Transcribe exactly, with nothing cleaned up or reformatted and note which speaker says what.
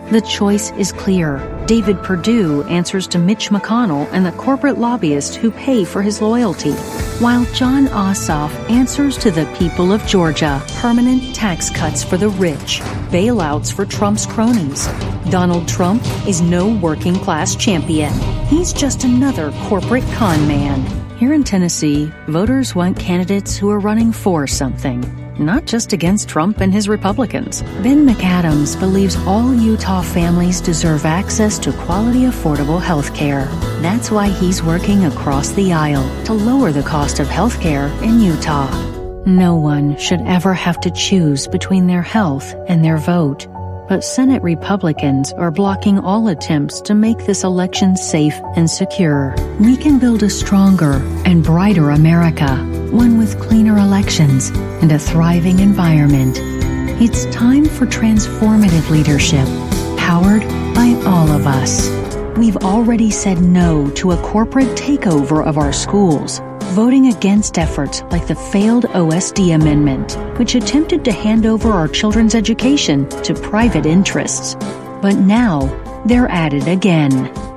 Speaker 1: The choice is clear. David Perdue answers to Mitch McConnell and the corporate lobbyists who pay for his loyalty, while Jon Ossoff answers to the people of Georgia. Permanent tax cuts for the rich, bailouts for Trump's cronies. Donald Trump is no working-class champion. He's just another corporate con man. Here in Tennessee, voters want candidates who are running for something, not just against Trump and his Republicans. Ben McAdams believes all Utah families deserve access to quality, affordable health care. That's why he's working across the aisle to lower the cost of health care in Utah. No one should ever have to choose between their health and their vote. But Senate Republicans are blocking all attempts to make this election safe and secure. We can build a stronger and brighter America, one with cleaner elections and a thriving environment. It's time for transformative leadership, powered by all of us. We've already said no to a corporate takeover of our schools, voting against efforts like the failed O S D amendment, which attempted to hand over our children's education to private interests. But now, they're at it again.